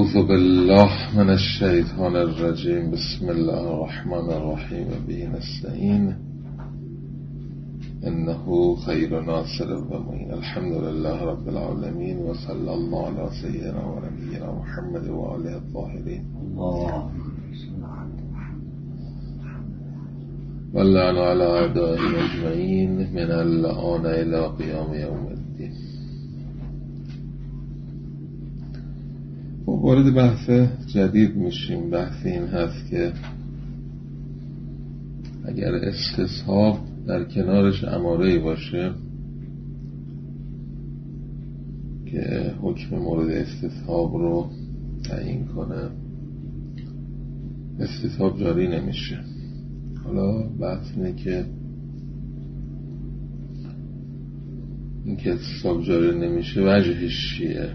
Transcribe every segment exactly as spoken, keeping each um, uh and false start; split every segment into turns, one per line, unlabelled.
اعوذ بالله من الشیطان الرجیم. بسم الله الرحمن الرحیم. به نستعین انه خیر ناصر و معین. الحمد لله رب العالمین و صلی الله علی سیدنا و نبینا محمد و آله الطاهرین و اللعن علی اعدائهم اجمعین من الآن الی قیام یوم الدین. وارد بحث جدید میشیم. بحث این هست که اگر استصحاب در کنارش اماره‌ای باشه که حکم مورد استصحاب رو تعیین کنه، استصحاب جاری نمیشه. حالا بحث اینه که این که استصحاب جاری نمیشه وجهش چیه؟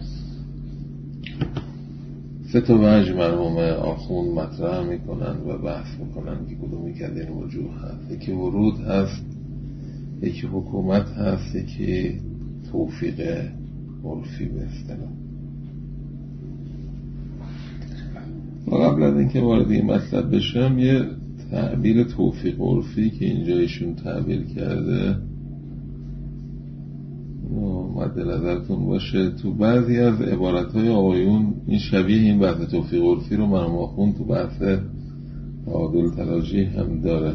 سه تا وجه مرحوم آخوند مطرح میکنن و بحث میکنن که کدومی که این وجوه هست. یکی ورود هست، یکی حکومت هست، یکی توفیق عرفی به اصطلاح. و قبل از اینکه وارد این مطلب بشم یه تعبیر توفیق عرفی که اینجا ایشون تعبیر کرده مد نظرتون باشه. تو بعضی از عبارتهای آقایون این شبیه این بحث توفیق عرفی رو مرحوم آخوند تو بحث تعادل تراجیح هم داره.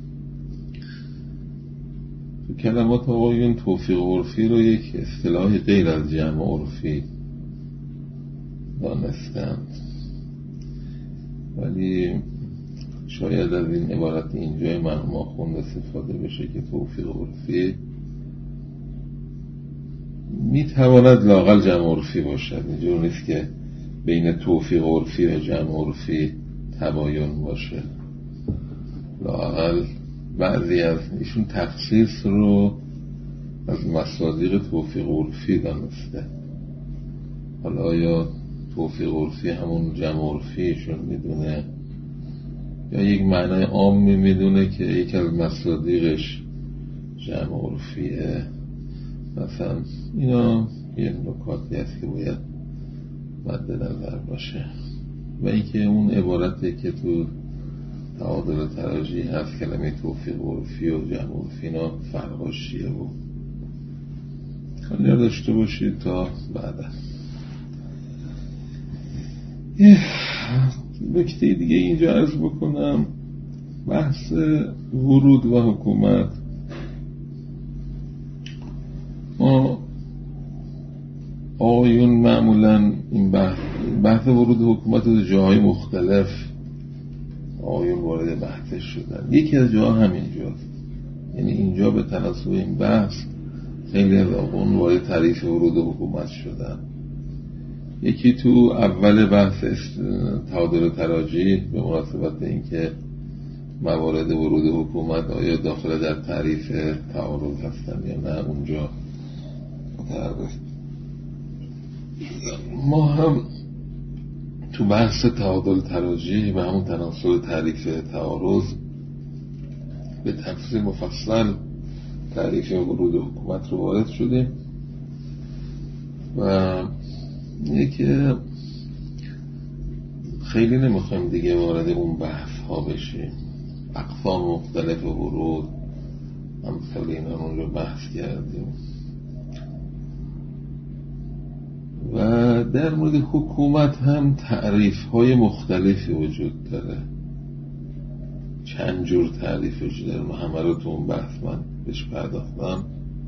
تو کلمات آقایون توفیق عرفی رو یک اصطلاح غیر از جمع عرفی دانستند، ولی شاید از این عبارت اینجای مرحوم آخوند استفاده بشه که توفیق عرفی میتواند لااقل جمع عرفی باشد. اینجور نیست که بین توفیق عرفی و جمع عرفی تباین باشه. لااقل بعضی از ایشون تخصیص رو از مصادیق توفیق عرفی دانسته. حالا یا توفیق عرفی همون جمع عرفیشون میدونه یا یک معنای عام میدونه که یک از مصادیقش جمع عرفیه. مثلا اینا یه نکاتی هست که باید مد نظر باشه. و اینکه اون عبارتی که تو تعادل تراجیح هست کلمه توفیق عرفی و جمع عرفی اینا فرقاش چیه و خیلی داشته باشید تا بعدا. یه نکته دیگه اینجا عرض بکنم. بحث ورود و حکومت، ما آقایون معمولا این بحث, بحث ورود حکومت رو جاهای مختلف آقایون وارد بحثش شدن. یکی از جاها همینجاست، یعنی اینجا به تناسب این بحث خیلی از آقایون وارد تعریف ورود حکومت شدن. یکی تو اول بحث تعادل تراجیح به مناسبت اینکه موارد ورود حکومت آیا داخل در تعریف تعارض هستن یا نه اونجا متعرض. ما هم تو بحث تعادل تراجیح و همون تناسب تعریف تعارض به تفصیل مفصل تعریف ورود حکومت رو وارد شدیم و یکی خیلی نمیخوایم دیگه وارد اون بحث ها بشیم. اقسام مختلف ورود همثال اینا اون رو بحث کردیم. و در مورد حکومت هم تعریف های مختلفی وجود داره، چند جور تعریف وجود داره. من همه رو تو اون بحث من بهش پرداختم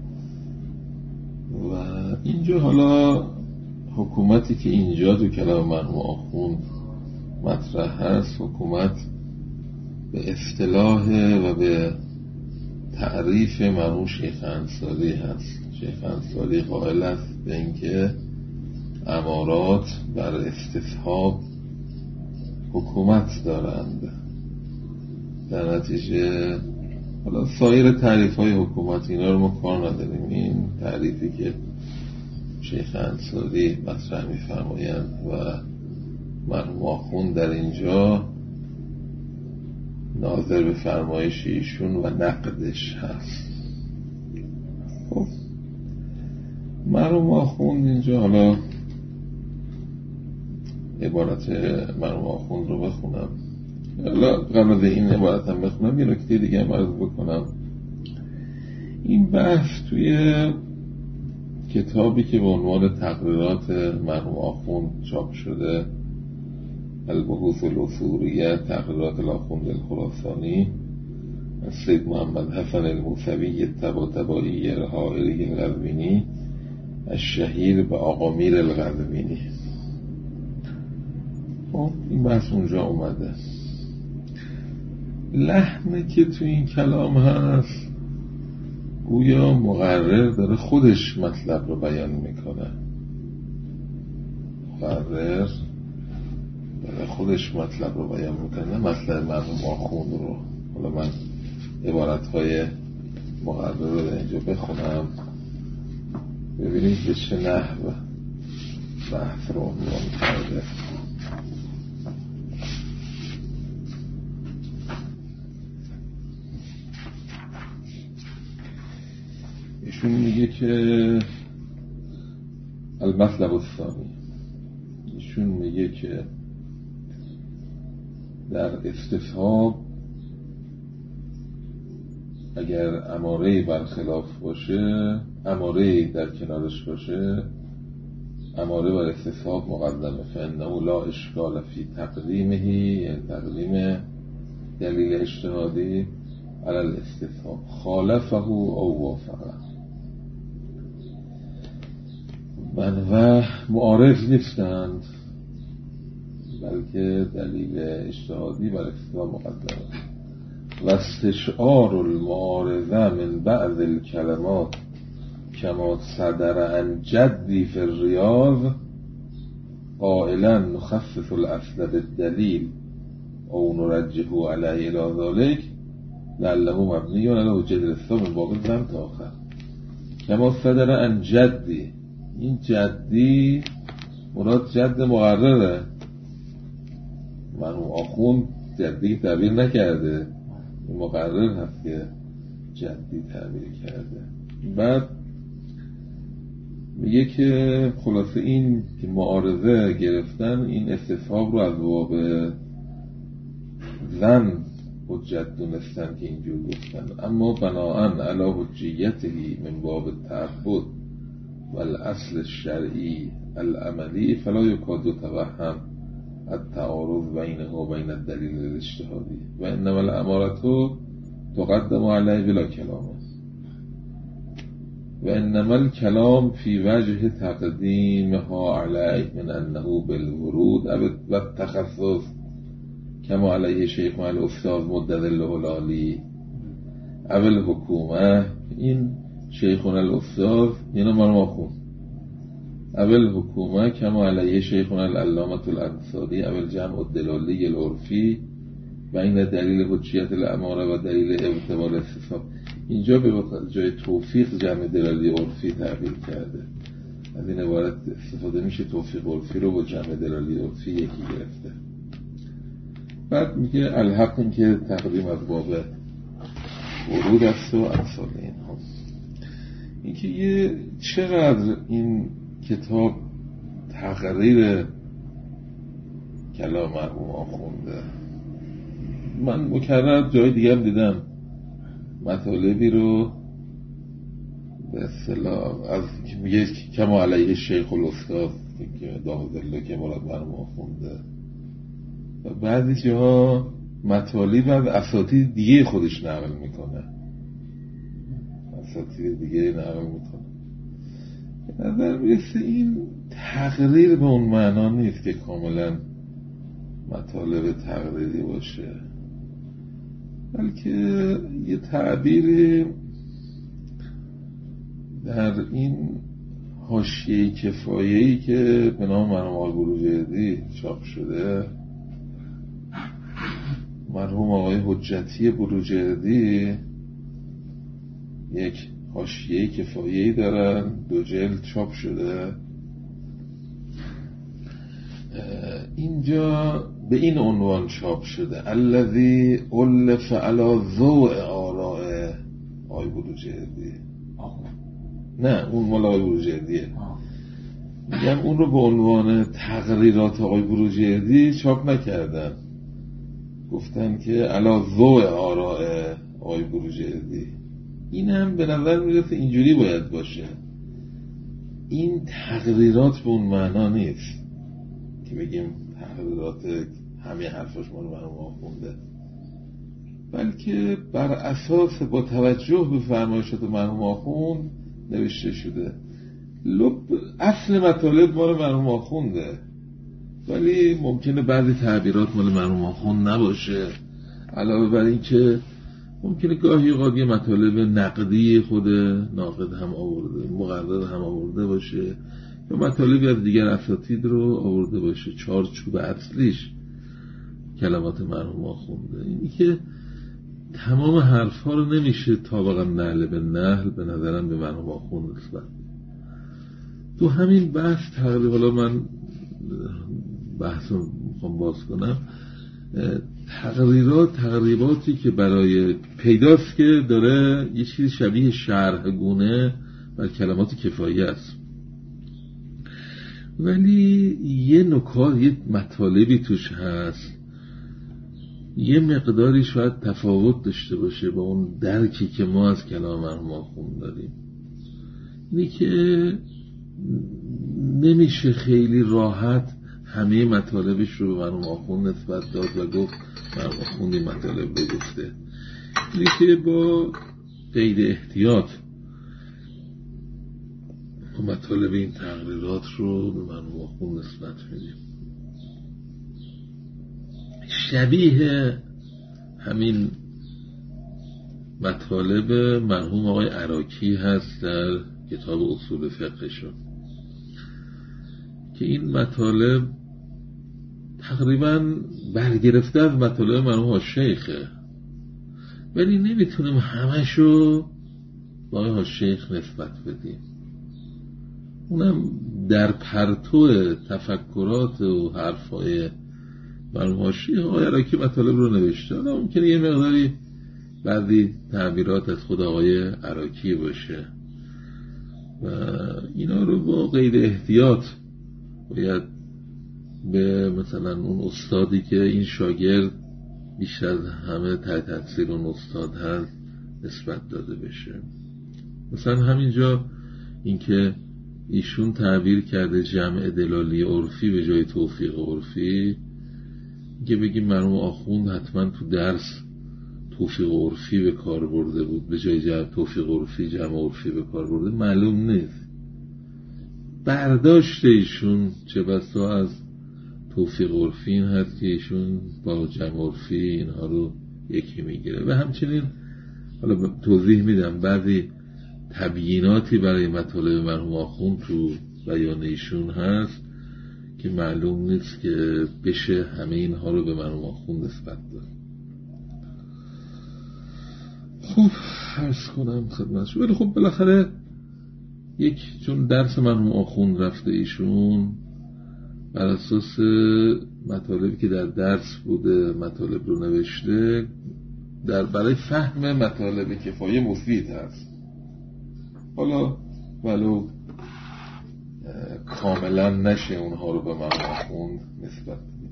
و اینجا حالا حکومتی که اینجا تو کلام مرحوم آخوند مطرح هست، حکومت به اصطلاح و به تعریف مرحوم شیخ انصاری هست. شیخ انصاری قائل است به اینکه امارات بر استصحاب حکومت دارند. در نتیجه حالا سایر تعریف های حکومت اینا رو ما کار نداریم. این تعریفی که شیخ انصاری مطرح می‌فرمایند و مرحوم آخوند در اینجا ناظر به فرمایش ایشون و نقدش هست. خب مرحوم آخوند اینجا حالا عبارت مرحوم آخوند رو بخونم. حالا قبل از این عبارت هم بخونم یه نکته دیگه هم عرض بکنم. این بحث توی کتابی که به عنوان تقریرات مرحوم آخوند چاپ شده، البحوث الاصولیه، تقریرات الآخوند الخراسانی، سید محمد حسن الموسوی الطباطبایی الحائری القزوینی الشهیر به آقا میر القزوینی. خب این بحث اونجا اومده. لحنی که تو این کلام هست گویا مقرر داره خودش مطلب رو بیان میکنه، مقرر داره خودش مطلب رو بیان میکنه، مطلب مرحوم آخوند رو. حالا من عبارتهای مقرر رو در اینجا بخونم ببینید به چه نحو بحث رو عنوان کرده. ایشون میگه که المطلب الثانی، ایشون میگه که در استصحاب اگر اماره برخلاف باشه، اماره در کنارش باشه، اماره بر استصحاب مقدمه، فانه لا اشکال فی تقدیمه، یعنی تقدیم دلیل اجتهادی علی الاستصحاب، خالفه او وافقه. من و معارض نیستند بلکه دلیل اجتهادی بر استصحاب مقدمه. و استشعار المعارضه من بعض الکلمات کما صدر عن جدی فی الریاض قائلا نخصص الاصل بالدلیل او نرجحه علیه الی ذلک لعله مبنی علی حجة الاسلام من باب الظن تا آخر. کما صدر عن جدی، این جدی مراد جد مقرره، مرحوم آخوند جدی تعبیر نکرده، این مقرر هست که جدی تعبیر کرده. بعد میگه که خلاصه این که معارضه گرفتن این استصحاب رو از باب زن حجت دونستن که اینجور گفتن، اما بناءن علی حجیته من باب تعبد و الاصل الشرعی العملی فلا یکاد توهم التعارض بینه و بین الدلیل الاجتهادی و انما الامارة تقدم علیه بلا کلامه و انما الکلام فی وجه تقدیمها علیه من انه بالورود و التخصص کما علیه شیخ مال استاد مدد الله العالی اول حکومه. این شیخون الاستاد یعنی مرحوم آخوند، اول حکومه کما علیه شیخون العلامة الانصاری اول جمع الدلالی العرفی بین دلیل حجیت الاماره و دلیل اعتبار استصحاب. اینجا به جای توفیق جمع دلالی عرفی تعبیر کرده، از این عبارت استفاده میشه توفیق عرفی رو با جمع دلالی عرفی یکی گرفته. بعد میگه الحق این که تقدیم از باب ورود است و امثال اینها. این که یه چقدر این کتاب تقریر کلام مرحوم آخونده. من مکرر جای دیگه هم دیدم مطالبی رو به اصطلاح از میگه کما علیه شیخ الاستاد که داهدالله که مراد مرحوم آخونده و بعضی جاها مطالب از اساتید دیگه خودش نقل میکنه، اساتید دیگه نقل میکنه. به نظر میرسه این تقریر به اون معنا نیست که کاملا مطالب تقریری باشه، بلکه یه تعبیر در این حاشیه کفایه‌ای که به نام مرحوم آقای بروجردی چاپ شده، مرحوم آقای حجتی بروجردی یک حاشیه کفایه‌ای دارن، دو جلد چاپ شده. اینجا به این عنوان چاپ شده الذی الف علی ضوء آراء آقای بروجردی. نه اون مال آقای بروجردیه. میگم اون رو به عنوان تقریرات آقای بروجردی چاپ نکردن، گفتن که علا ضوء آراء آقای بروجردی. این هم به نظر میرسه اینجوری باید باشه. این تقریرات به اون معنا نیست که بگیم تقریرات همه حرفاش مال مرحوم آخونده، بلکه بر اساس با توجه به فرمایشات مرحوم آخوند نوشته شده. لب اصل مطالب مال مرحوم آخونده، ولی ممکنه بعضی تعبیرات مال مرحوم آخوند نباشه. علاوه بر این که ممکنه گاهی اوقات یه مطالب نقدی خود ناقد هم آورده، مقرر هم آورده باشه، یا مطالبی از دیگر اساتید رو آورده باشه. چارچوب اصلیش کلمات مرحوم آخونده. اینی که تمام حرفا رو نمیشه طابقا نهل به نهل به نظرم به مرحوم آخوند نسبت. تو همین بحث تقریبا، حالا من بحث رو میخوام باز کنم، تقریرات تقریباتی که برای پیداست که داره یه چیز شبیه شرح گونه بر کلمات کفایه است، ولی یه نکات، یه مطالبی توش هست، یه مقداری شاید تفاوت داشته باشه با اون درکی که ما از کلام مرحوم آخوند داریم. اینی که نمیشه خیلی راحت همه مطالبش رو به مرحوم آخوند نسبت داد و گفت مرحوم آخوند این مطالب رو گفته. اینی که با قید احتیاط مطالب این تقریرات رو به مرحوم آخوند نسبت میدیم. شبیه همین مطالب مرحوم آقای عراقی هست در کتاب اصول فقهشون، که این مطالب تقریبا برگرفته از مطالب مرحوم شیخه، ولی نمیتونیم همشو با آقای شیخ نسبت بدیم. اونم در پرتو تفکرات و حرفای مرحوم شیخ آقای عراقی مطالب رو نوشته. حالا ممکنه یه مقداری بعضی تعبیرات از خود آقای عراقی باشه و اینا رو با قید احتیاط باید به مثلا اون استادی که این شاگرد بیشتر از همه تحت تاثیر اون استاد هست نسبت داده بشه. مثلا همینجا اینکه ایشون تعبیر کرده جمع دلالی عرفی به جای توفیق عرفی، که بگیم مرحوم آخوند حتما تو درس توفیق عرفی به کار برده بود به جای جمع توفیق عرفی جمع عرفی به کار برده، معلوم نیست. برداشت ایشون چه بسا از توفیق عرفی این هست که ایشون با جمع عرفی اینها رو یکی میگیره. و همچنین حالا توضیح میدم بعضی تبییناتی برای مطالب مرحوم آخوند تو بیان ایشون هست که معلوم نیست که بشه همه اینها رو به مرحوم آخوند نسبت داد. خب عرض کنم خدمتشون، ولی خب بالاخره یک چون درس مرحوم آخوند رفته ایشون بر اساس مطالبی که در درس بوده مطالب رو نوشته، در برای فهم مطالب کفایه مفید هست. حالا ولو کاملا نشه اونها رو به مرحوم آخوند نسبت بدیم.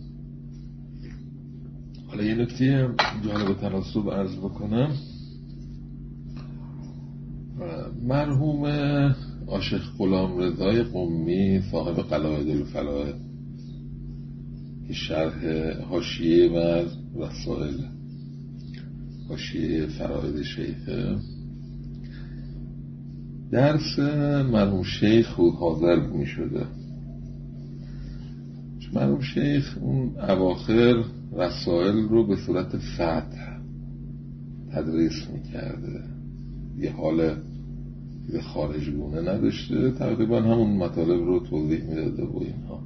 حالا یه نکته جالب تناسب عرض بکنم. مرحوم عاشق غلام رضای قمی صاحب قلائد الفلائد که شرح حاشیه و رسائل حاشیه فرائد شیخه، درس مرحوم شیخ خود حاضر می شده. مرحوم شیخ اون اواخر رسائل رو به صورت سطح تدریس می کرده، یه حال خارجگونه نداشته، تقریبا همون مطالب رو توضیح می داده و اینها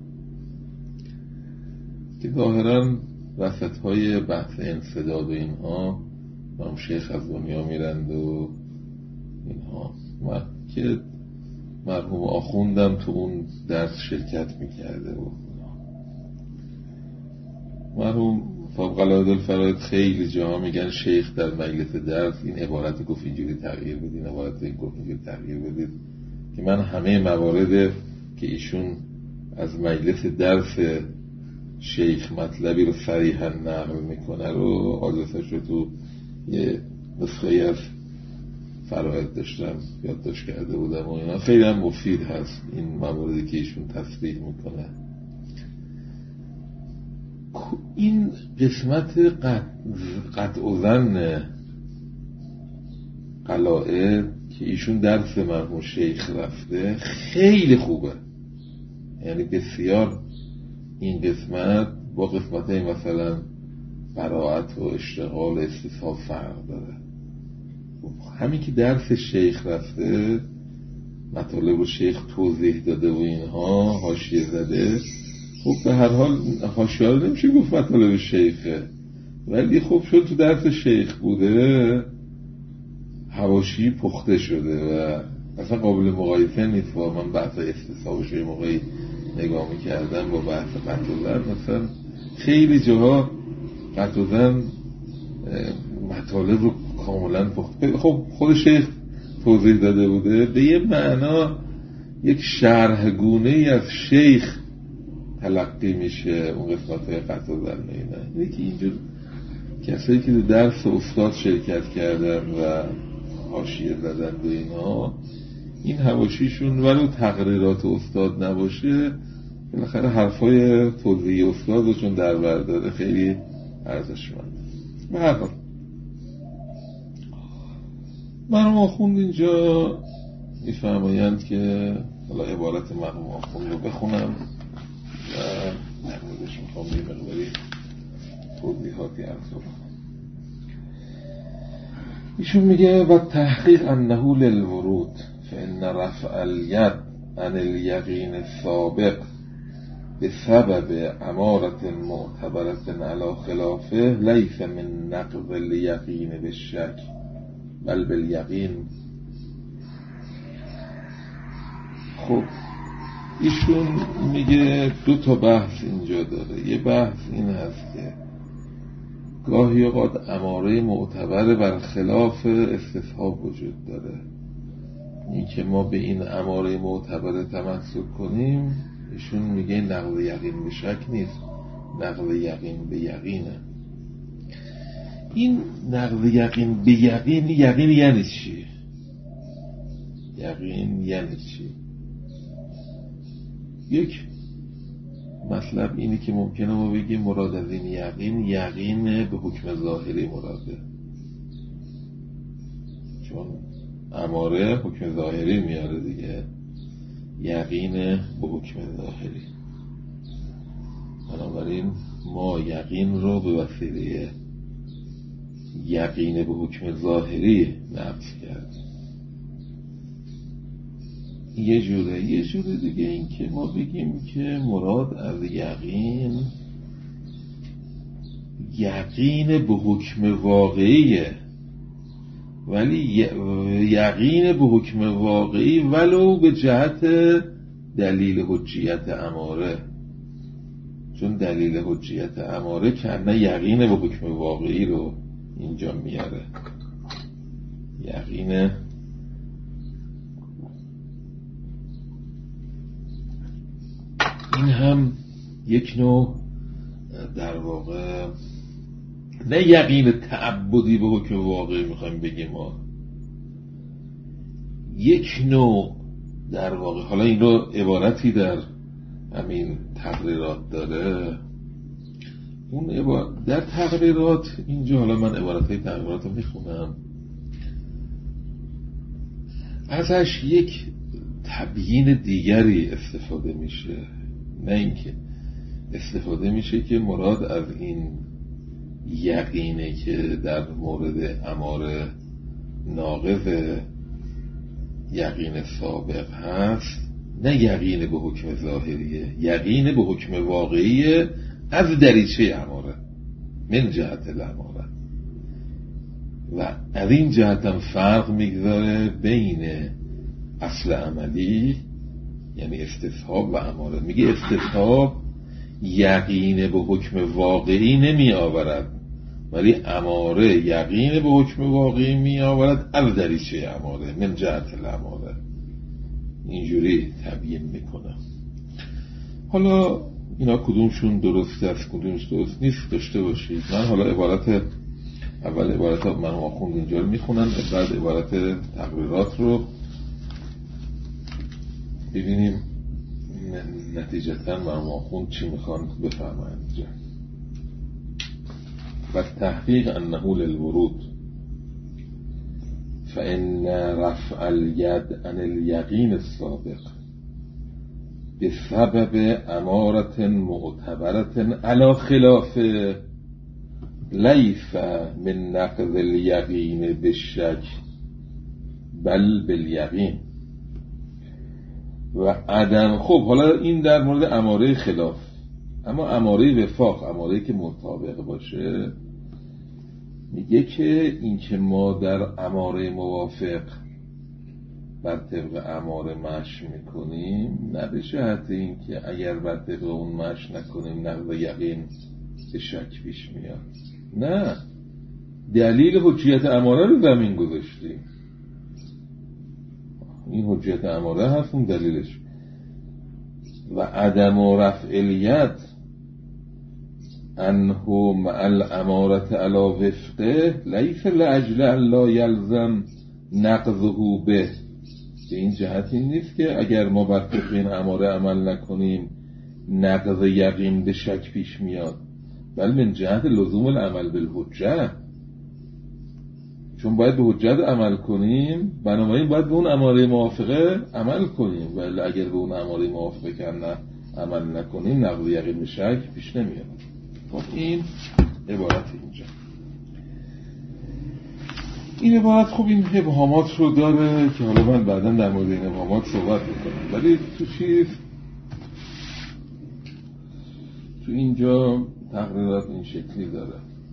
که ظاهرا وسط های بحث انسداد و اینها مرحوم شیخ از دنیا میرند و اینها، که مرحوم آخوندم تو اون درس شرکت میکرده و مرحوم صاحب قلائد الفرائد خیلی جاها میگن شیخ در مجلس درس این عبارت گفت اینجوری تغییر بدین، عبارت این گفت اینجوری تغییر بدید، که من همه موارد که ایشون از مجلس درس شیخ مطلبی رو صریحا نقل میکنه رو آدرسش رو تو یه نسخه از فرائد داشتم یادداشت کرده بودم و اینا. خیلی هم مفید هست این مواردی که ایشون تصریح میکنه. این قسمت قطع و ظن قلائد که ایشون درس مرحوم شیخ رفته خیلی خوبه، یعنی بسیار این قسمت با قسمت مثلا براءت و اشتغال و استصحاب فرق داره. همین که درس شیخ رفته مطالب رو شیخ توضیح داده و اینها حاشیه زده، خب به هر حال حاشیه رو نمیشه گفت مطالب شیخه، ولی خب چون تو درس شیخ بوده حواشی پخته شده و اصلا قابل مقایسه نیست. و من بحث استصحابش یه موقعی نگاه میکردم با بحث قطع و ظن، مثلا خیلی جاها قطع و ظن مطالب رو کاملا پخته. خب خود شیخ توضیح داده بوده، به یه معنا یک شرحگونه ای از شیخ تلقی میشه اون قسمت های قطع و ظن اینا. اینه که اینجور کسایی که درس استاد شرکت کردن و حاشیه زدن به اینا، این حواشیشون ولو تقریرات استاد نباشه بالاخره حرفای توضیحی استاد رو چون در بر داره خیلی ارزشمند. به هر حال مرحوم آخوند اینجا میفرمایند که حالا عبارت مرحوم آخوند رو بخونم و نمودش میخوام یه مقداری توضیحاتی عرض رو. ایشون میگه و تحقیق انه للورود فإن رفع الید عن الیقین السابق بسبب امارت معتبرت علی خلافه لیس من نقض الیقین بالشک بل بالیقین. خب ایشون میگه دو تا بحث اینجا داره. یه بحث این هست که گاهی اوقات اماره معتبر بر خلاف استصحاب وجود داره. این که ما به این اماره معتبر تمسک کنیم، ایشون میگه نقض یقین به شک نیست، نقض یقین به یقینه. این نقض یقین به یقین، یقین یعنی چی؟ یقین یعنی چی؟ یک مطلب اینه که ممکنه ما بگیم مراد از این یقین یقین به حکم ظاهری مراده، چون اماره حکم ظاهری میاره دیگه، یقین به حکم ظاهری. بنابراین ما یقین رو به وسیله یقین به حکم ظاهری نفی کردیم. یه جوره یه جوره دیگه این که ما بگیم که مراد از یقین یقین به حکم واقعیه، ولی یقین به حکم واقعی ولو به جهت دلیل حجیت اماره، چون دلیل حجیت اماره کنه یقین به حکم واقعی رو اینجا میاره. یقین این هم یک نوع در واقع نه یقین تعبدی به حکم واقعی میخوایم بگیم، ما یک نوع در واقع، حالا این رو عبارتی در همین تقریرات داره، اون عبارت در تقریرات اینجا، حالا من عبارت های تقریرات رو میخونم، ازش یک تبیین دیگری استفاده میشه، نه اینکه استفاده میشه که مراد از این یقینه که در مورد اماره ناقض یقین سابق هست، نه یقین به حکم ظاهریه، یقین به حکم واقعیه از دریچه اماره من جهت الاماره. و از این جهت هم فرق میگذاره بین اصل عملی یعنی استصحاب و اماره. میگه استصحاب یقین به حکم واقعی نمی آورد، ولی اماره یقین به حکم واقعی می آورد از دریچه اماره من جهت الاماره. اینجوری تبیین میکنه. حالا اینا کدومشون درست است کدومش درست نیست داشته باشید. من حالا عبارت اول عبارت من آخوند اینجا رو میخونم، بعد عبارت تقریرات رو ببینیم نتیجتا من آخوند چی میخوان بفرمایند اینجا. و تحقیق انه للورود فإن رفع الید عن اليقین السابق بسبب امارة معتبرة على خلاف لیس من نقض الیقین بالشک بل بالیقین و عدم. خب حالا این در مورد اماره خلاف، اما اماره وفاق، اماره که مطابق باشه، میگه که این که ما در اماره موافق بر طبق اماره مشی میکنیم نه به جهت این که اگر بر طبق اون مشی نکنیم نقض یقین به شک پیش میاد، نه، دلیل حجیت اماره رو زمین گذاشتیم، این حجیت اماره هست اون دلیلش. و عدم و رفع الید انه مع الامارة علی وفقه لیس لاجل ان لا یلزم نقضه به، به این جهت این نیست که اگر ما بر طبق این اماره عمل نکنیم نقض یقین به شک پیش میاد، بل من جهت لزوم العمل بالحجه، چون باید به حجت عمل کنیم، بنابراین باید به اون اماره موافقه عمل کنیم، ولی اگر به اون اماره موافقه که نه عمل نکنیم نقض یقین به شک پیش نمیاد. خب این عبارت اینجا، این عبارت خب این ابهامات رو داره که حالا من بعدا در مورد این ابهامات صحبت میکنم، ولی تو چیز تو اینجا تقریرات این شکلی داره.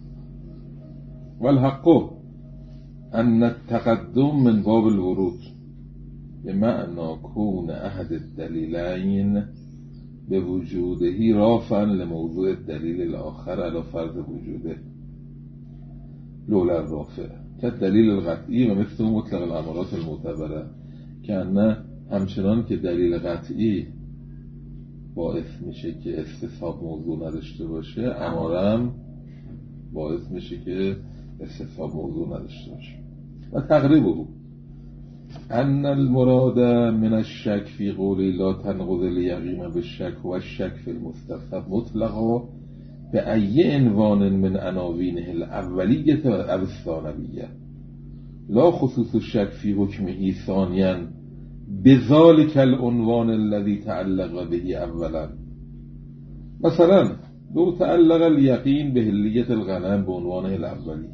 والحق ان التقدم من باب الورود بمعنى كون احد الدلیلین به وجودهی رافعا لموضوع الدلیل الاخر علی فرض وجوده لولا الرافع که دلیل القطعی و مثل مطلق الامارات المعتبره، که نه همچنان که دلیل قطعی باعث میشه که استصحاب موضوع نداشته باشه، امارم باعث میشه که استصحاب موضوع نداشته باشه. و تقریبه ان المراد من الشک فی قولی لا تنقض الیقین بالشک و الشک فی المستصحب مطلقا به ای عنوان من عناوینه الاولیه و الثانویه لا خصوص الشک فی حکمه ثانیا بذلك العنوان الذي تعلق به اولا. مثلا لو تعلق اليقين بهلیت الغنم بعنوانه الاولی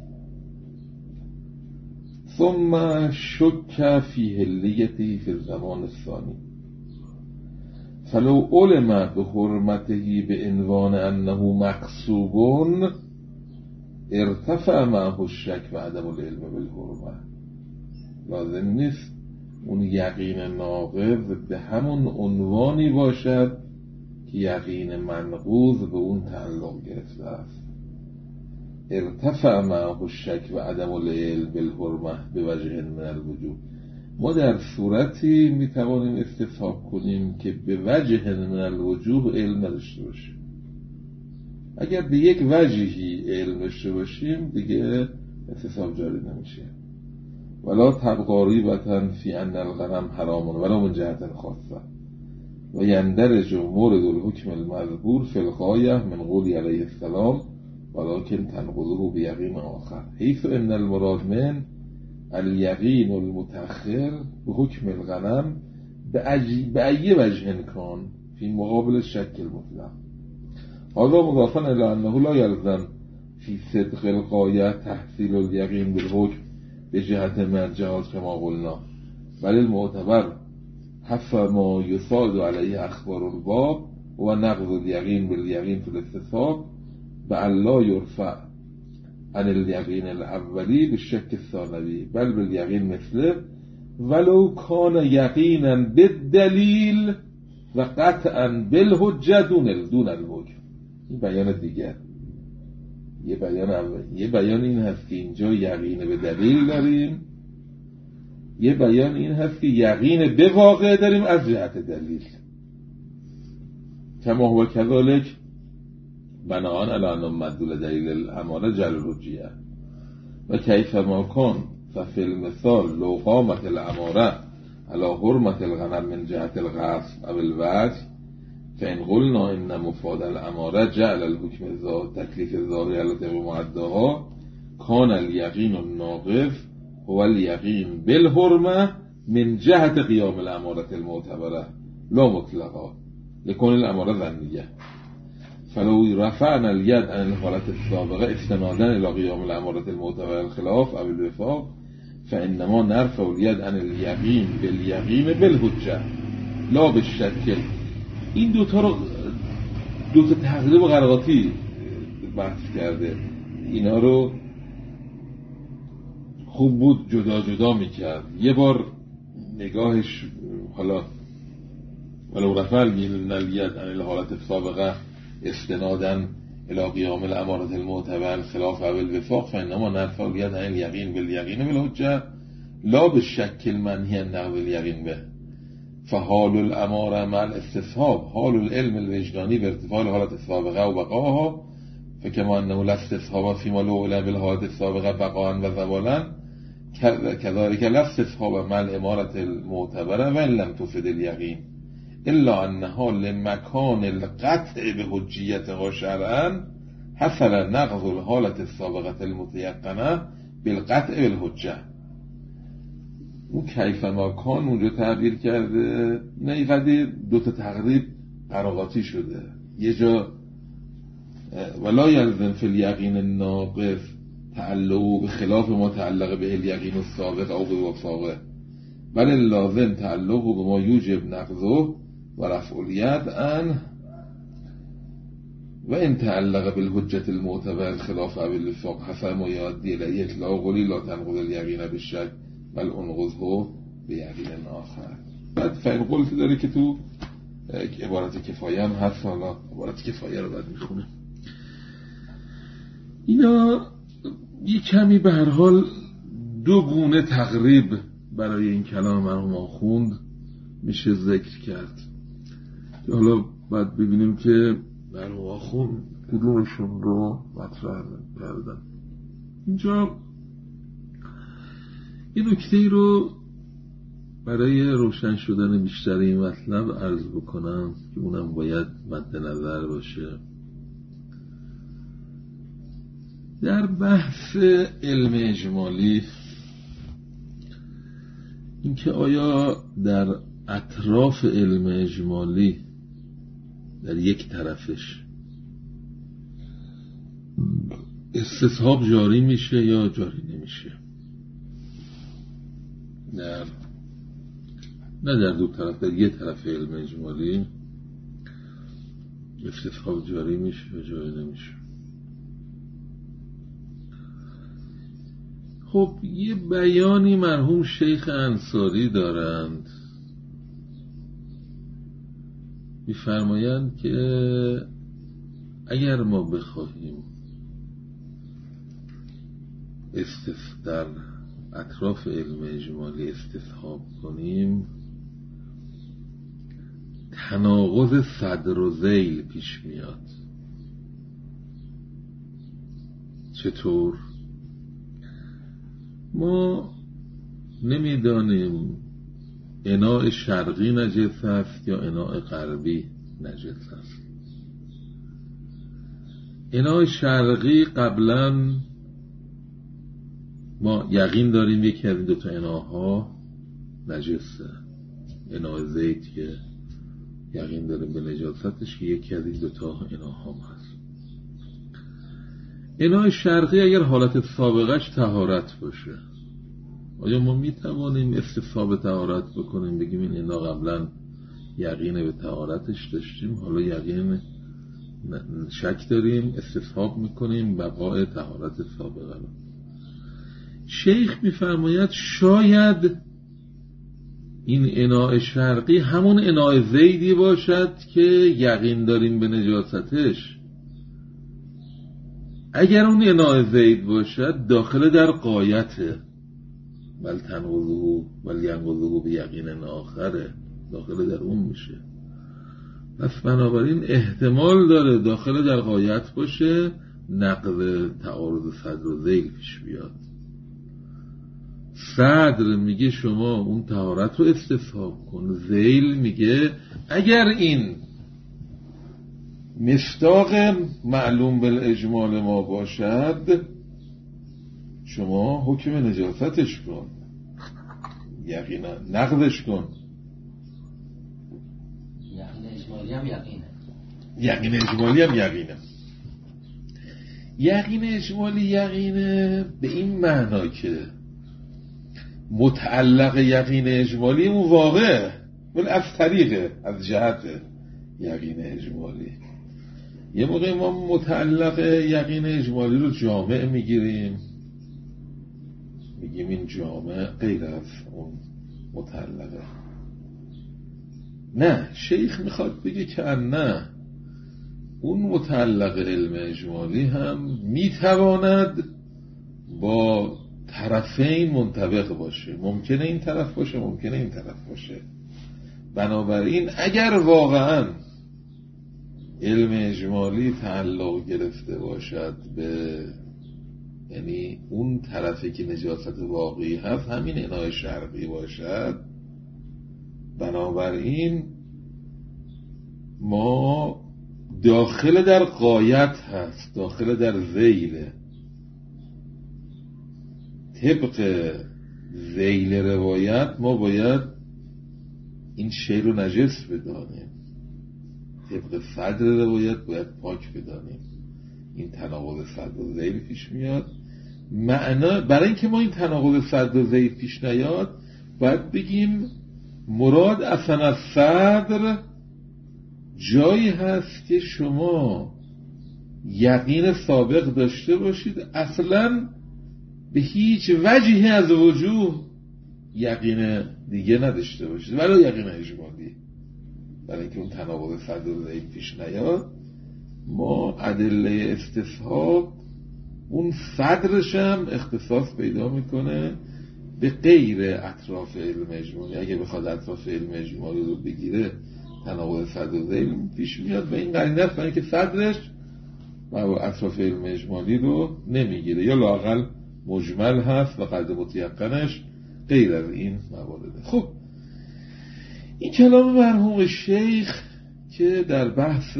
ثم شك في هلیته في الزمان الثاني فلو علم بحرمته بعنوان انه مقصوب ارتفع معه الشك و عدم العلم بالحرمه. لازم نیست اون یقین ناقض به همون عنوانی باشد که یقین منقوض به اون تعلق گرفته است. ارتفع معه الشک و عدم العلم بالحرمه به وجه من الوجوه. ما در صورتی میتوانیم استصحاب کنیم که به وجه من الوجوه علم نداشته باشیم. اگر به یک وجهی علم داشته باشیم دیگه استصحاب جاری نمیشه. ولا تبقى ریبة فی ان الغنم حرام ولا من جهت خاصه و یندرج مورد الحکم المذکور فی الغایه من قول علیه السلام ولكن تنقضه بیقین آخر حیث ان المراد من الیقین المتأخر به حکم الغنم به ای وجه کان فی مقابل شک المطلق. هذا مضافا الی انه لا یلزم فی صدق الغایه تحصیل الیقین بالحکم به جهت مرجعات کما قلنا، ولی المعتبر حفظ ما یصاد علیه اخبار الباب و نقض الیقین بالیقین فی الاستصحاب به الله یرفع عن الیقین الاولی به شک ثانوی بل بالیقین مثله ولو کان یقینا بالدلیل و قطعا بالحجه دون دون الحکم. این بیان دیگر، یه بیان اول، یه بیان این هست که اینجا یقین به دلیل داریم، یه بیان این هست که یقین به واقع داریم از جهت دلیل، کما هو کذالک بناءً علی ان مدلول دلیل الاماره جل الحجیه و کیف ما کن ففی المثال لو قامت الاماره علی حرمت الغنم من جهت الغصب او الوجه فإن قلنا ان مفاد الاماره جعل الحکم ذات تکلیف ظاهری علی طبق معداها کان الیقین الناقص هو الیقین بالحرمه من جهت قیام الاماره المعتبره لا مطلقا لکن الاماره ظنیه فلو رفعنا الید عن الحالت السابقه استنادا الى قیام الاماره المعتبره الخلاف او الوفاق فانما نرفع الید عن الیقین بالیقین بالحجه لا بالشک. این دوتا رو دوتا تقریب قرقاتی بحث کرده، اینا رو خوب بود جدا جدا میکرد. یه بار نگاهش حالا ولو رفع الید عن الحالت السابقه استنادا الى قیام الاماره المعتبر خلاف او الوفاق فانما نرفع الید عن الیقین بالیقین بالحجه لا بالشک المنهی عن نقض الیقین به فحال الاماره مع الاستصحاب حال العلم الوجدانی بارتفاع الحالت السابقه و بقاها فكما انه لا استصحاب فيما لو علم بالحالت السابقه بقاء و زوالا كذلك لا استصحاب مع الاماره المعتبره وان لم تفد الیقین الا انها لمکان القطع به حجیتها شرعا حصل نقض الحالت السابقه المتيقنه بالقطع بالحجه. اون کیف مکان اونجا تعبیر کرده، نه این قضیه دوتا تقریب قراقاتی شده. یه جا ولا یلزم فی الیقین الناقص تعلق به خلاف ما تعلق به الیقین السابق او به وفاقه بل لازم تعلق به ما یوجب نقضه و رفع الید عنه و ان تعلق بالحجة المعتبر خلاف او الوفاق حسب ما یادی الیه اطلاق قولی لا تنقض الیقین بالشک بل انقضه به یقین آخر. بعد فهم قلت داره که تو عبارت کفایه هم هست، حالا عبارت کفایه رو بعد میخونه. اینا یه کمی به هر حال دو گونه تقریب برای این کلام مرحوم آخوند میشه ذکر کرد. حالا باید ببینیم که مرحوم آخوند کدومشون رو مطرح کردن. اینجا یه نکته رو برای روشن شدن بیشتر این مطلب عرض بکنم که اونم باید مد نظر باشه. در بحث علم اجمالی اینکه آیا در اطراف علم اجمالی در یک طرفش استصحاب جاری میشه یا جاری نمیشه، در نه در دو طرف، در یک طرف علم اجمالی استصحاب جاری میشه یا جاری نمیشه. خب یه بیانی مرحوم شیخ انصاری دارند، می‌فرمایند که اگر ما بخواهیم استث در اطراف علم اجمالی استصحاب کنیم تناقض صدر و ذیل پیش میاد. چطور؟ ما نمیدانیم اناء شرقی نجس است یا اناء غربی نجس است. اناء شرقی قبلا ما یقین داریم یکی از این دوتا اناها نجسه، اناء زیت که یقین داریم به نجاستش که یکی از این دوتا اناها هست. اناء شرقی اگر حالت سابقش طهارت باشه، آیا ما می توانیم استصحاب طهارت بکنیم، بگیم این انا قبلا یقین به طهارتش داشتیم حالا یقین شک داریم استصحاب میکنیم بقای طهارت سابقه رو؟ شیخ میفرماید شاید این اناء شرقی همون اناء زیدی باشد که یقین داریم به نجاستش. اگر اون اناء زید باشد داخل در غایته، بل تنقضه بل ینقضه به یقین آخره، داخل در اون میشه. پس بنابراین احتمال داره داخل در غایت باشه، نقض تعارض صدر و ذیل پیش بیاد. صدر میگه شما اون طهارت رو استصحاب کن، ذیل میگه اگر این مصداق معلوم بالاجمال ما باشد شما حکم نجاستش کن، یقینا نقضش کن.
یقین اجمالی هم یقینه،
یقین اجمالی هم یقینه. یقین اجمالی یقینه به این معنا که متعلق یقین اجمالی اون واقع ولی از طریقه، از جهت یقین اجمالی. یه موقع ما متعلق یقین اجمالی رو جامع میگیریم، میگیم این جامع غیر از اون متعلقه. نه، شیخ میخواد بگه که نه، اون متعلق علم اجمالی هم میتواند با طرفین منطبق باشه، ممکنه این طرف باشه ممکنه این طرف باشه. بنابراین اگر واقعا علم اجمالی تعلق گرفته باشد به، یعنی اون طرفی که نجاست واقعی هست همین انای شرقی باشد، بنابراین ما داخل در غایت هست، داخل در ذیله. طبق ذیل روایت ما باید این شی رو نجس بدانیم، طبق صدر روایت باید پاک بدانیم. این تناقض صدر و ذیل پیش میاد. معنا برای اینکه ما این تناقض صدر و ذیل پیش نیاد باید بگیم مراد اصلا از صدر جایی هست که شما یقین سابق داشته باشید، اصلا به هیچ وجهی از وجوه یقین دیگه نداشته باشید، ولی یقین اجمالی. برای اینکه اون تناقض صدر و ذیل پیش نیاد ما ادله استصحاب اون صدرش هم اختصاص پیدا میکنه به غیر اطراف علم اجمالی. اگه بخواد اطراف علم اجمالی رو بگیره تناقض صدر و ذیل پیش میاد و این قرینه است برای اینکه صدرش و اطراف علم اجمالی رو نمیگیره، یا لااقل مجمل هست و قدر متیقنش غیر از این موارده. خب این کلام مرحوم شیخ که در بحث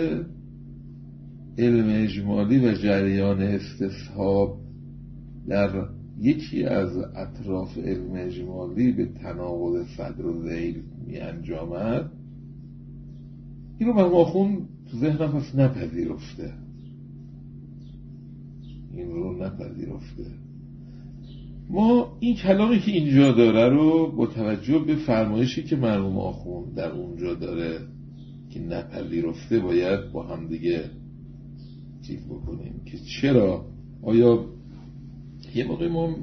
علم اجمالی و جریان استصحاب در یکی از اطراف علم اجمالی به تناقض صدر و ذیل می انجامد، این رو مرحوم آخوند تو ذهنم پس نپذیرفته، این رو نپذیرفته. ما این کلامی که اینجا داره رو با توجه به فرمایشی که مرحوم آخوند در اونجا داره که نپذیرفته باید با هم دیگه چیز بکنیم که چرا، آیا یه موقع ما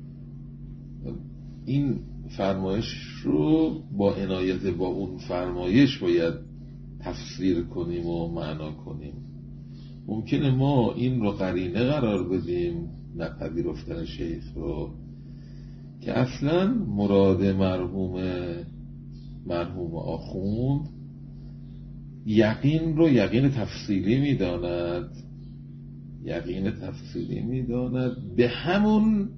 این فرمایش رو با عنایت با اون فرمایش باید تفسیر کنیم و معنا کنیم. ممکنه ما این رو قرینه قرار بدیم نپذیرفتن شیخ رو که اصلا مراد مرحوم مرحوم آخوند یقین رو یقین تفصیلی میداند، یقین تفصیلی میداند به همون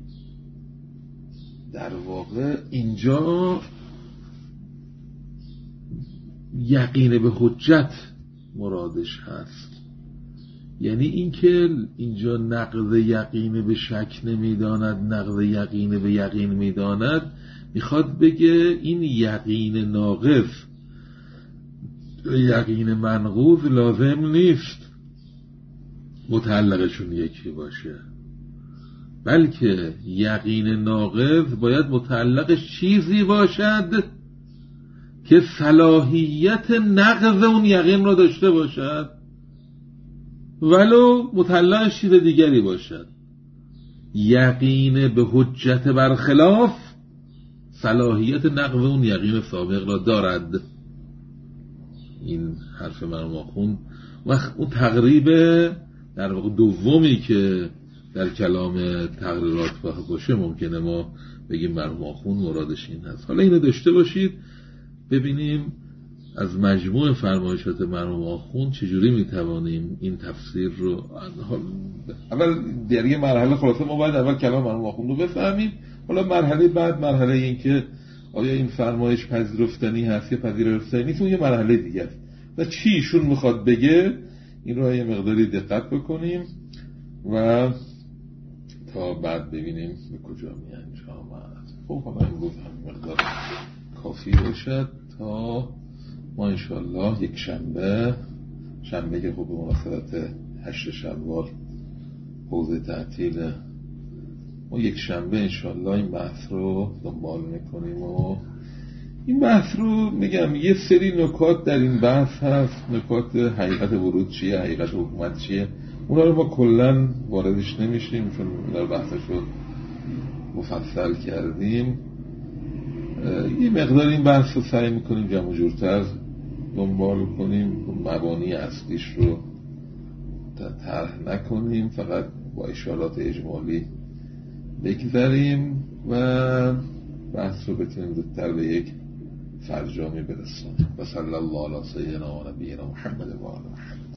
در واقع اینجا یقین به حجت مرادش هست. یعنی اینکه اینجا نقض یقین به شک نمیداند، نقض یقین به یقین میداند، میخواد بگه این یقین ناقص یقین منقوض لازم نیست متعلقشون یکی باشه، بلکه یقین ناقض باید متعلقش چیزی باشد که صلاحیت نقض اون یقین رو داشته باشد ولو متعلقش چیز دیگری باشد. یقین به حجت برخلاف صلاحیت نقض اون یقین سابق را دارد. این حرف مرحوم آخوند و اون تقریب در واقع دومی که در کلام تقریرات باشه ممکنه ما بگیم مرحوم آخوند مرادش این هست. حالا اینو داشته باشید ببینیم از مجموع فرمایشات مرحوم آخوند چجوری میتوانیم این تفسیر رو اول در یه مرحله خلاصه ما باید اول کلام مرحوم آخوند رو بفهمیم، حالا مرحله بعد مرحله این که آیا این فرمایش پذیرفتنی هست یا پذیرفتنی نیست اون یه مرحله دیگه است و چی ایشون میخواد بگه این رو یه مقداری دقت بکنیم و تا بعد ببینیم به کجا میانجامد. خب حالا امروز هم مقدار کافی باشد تا ما انشاءالله یک شنبه شنبه که خب به مناسبت هشت شوال حوزه تعطیل ما یک شنبه انشاءالله این بحث رو دنبال میکنیم و این بحث رو میگم یه سری نکات در این بحث هست، نکات حقیقت ورود چیه، حقیقت حکومت چیه، اونا رو ما کلن واردش نمیشیم چون در بحثش رو مفصل کردیم. یه مقدار این بحث رو سعی میکنیم جمع و جورتر دنبال کنیم، مبانی اصلیش رو طرح نکنیم، فقط با اشارات اجمالی بگذاریم و بحث رو بتونیم زودتر به یک فرجامی برسونیم. و صلی الله علی سیدنا و نبینا محمد و آله.